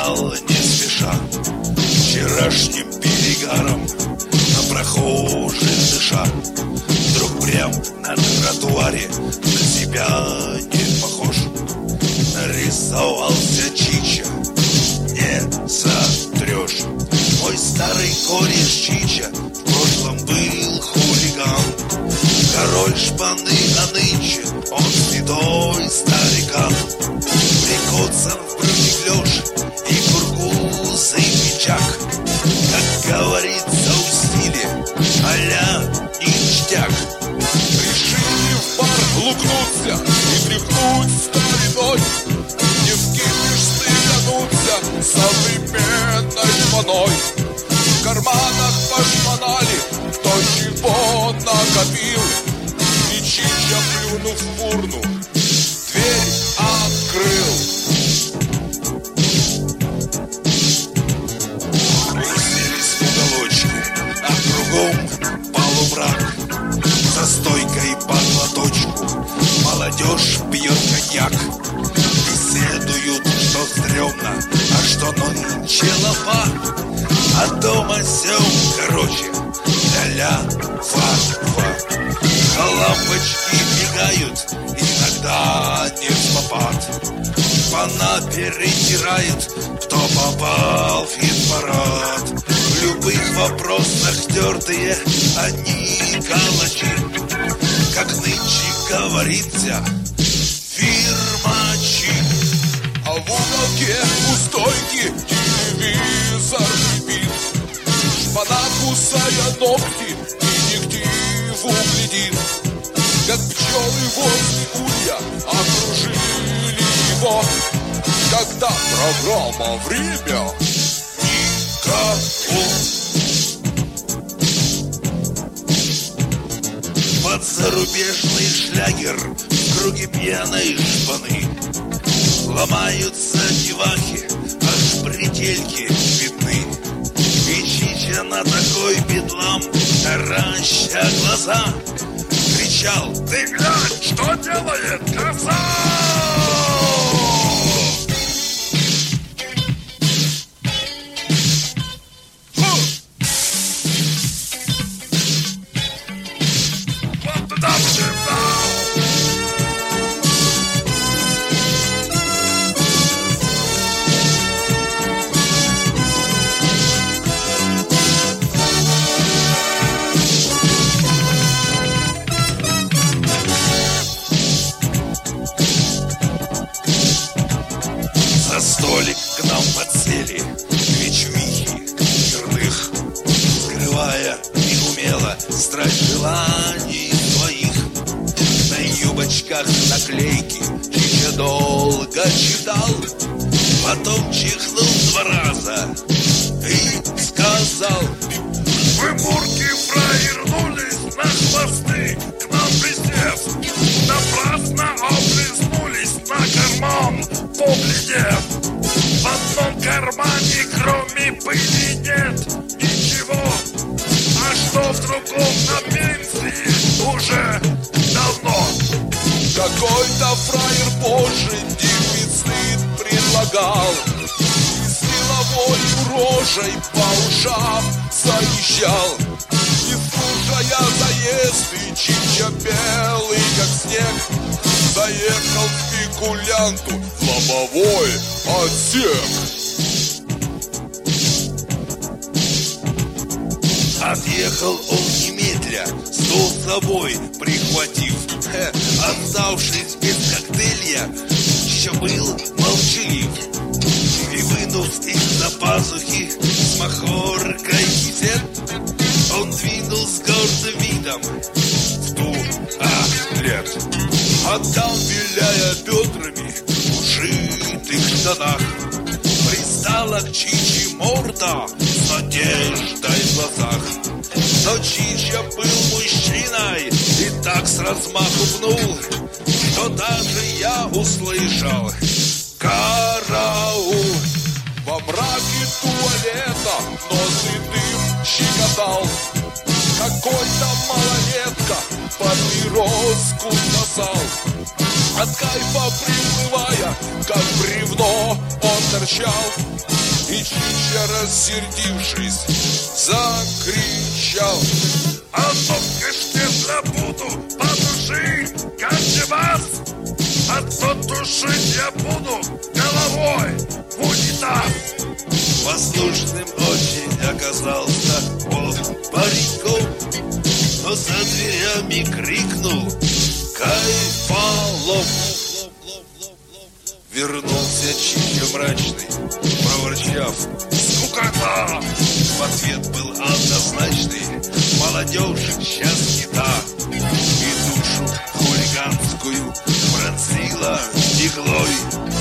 шагал не спеша, вчерашним перегаром на прохожих дыша. Вдруг прям на тротуаре на себя не похож. Нарисовался Чича, не сотрешь. Мой старый кореш Чича в прошлом был хулиган, король шпаны, а нынче он седой старикан. Прикоцан в бронеклёш и кургузый пиджак, как говорится в стиле а-ля ништяк. Решили в бар лукнуться и тряхнуть стариной, не вкинешь стыгануться современной шпаной. В карманах пошмонали, кто чего накопил, и Чича, плюнув в урну, дверь открыл. Уселись в уголочке, а кругом полумрак. За стойкой по глоточку молодежь пьет коньяк. Беседуют, что стрёмно, а что нынче лафа. А дома сём, короче, ля-ля, фа-фа. Лампочки мигают, иногда не в попад. Шпана перетирает, кто попал в хит-парад. В любых вопросах тёртые они калачи, как нынче говорится, фирмачи. А в уголке у стойки телевизор шипит, шпана, кусая ногти, детективу глядит, как пчелы возле улья окружили его. Когда программа «Время» никого. Под зарубежный шлягер в круге пьяной шпаны ломаются девахи, аж предельки видны. И Чича на такой бедлам, тараща глаза, кричал: «Ты глянь, что делает коза!» За столик к нам подсели две чувихи черных, скрывая неумело страсть желаний своих. На юбочках наклейки Чича долго читал, потом чихнул 2 раза и сказал: «Вы, мурки, провернулись на хвосты, к нам присев, напрасно облизнулись на карман, поглядев. В одном кармане, кроме пыли, нет ничего, а что в другом на пенсии уже давно». Какой-то фраер позже дефицит предлагал, и с меловой рожей по ушам заезжал. Не слушая заезды, Чича белый как снег заехал спекулянту в лобовой отсек. Отъехал он немедля, стол с собой прихватив. Оставшись без коктейля, еще был молчалив. И вынув из-за пазухи с махоркой кисет, он двинул с гордым видом в туалет. А там, виляя бедрами в ушитых штанах, пристала к Чиче морда с надеждой в глазах. Но Чича был мужчиной и так с размаху пнул, что даже я услышал: «Караул!» Во мраке туалета нос и дым щекотал. Какой-то малолетка папироску сосал. От кайфа приплывая, как бревно, он он торчал, и Чича, рассердившись, закричал: а то в кишке забуду, потуши, как же вас, а то тушить я буду головой в унитаз. Послушным очень оказался он париком, но за дверями крикнул: Кайфолов! Вернулся Чича мрачный, проворчав: скукота! В ответ был однозначный: молодежь сейчас не та. И душу хулиганскую пронзила иглой.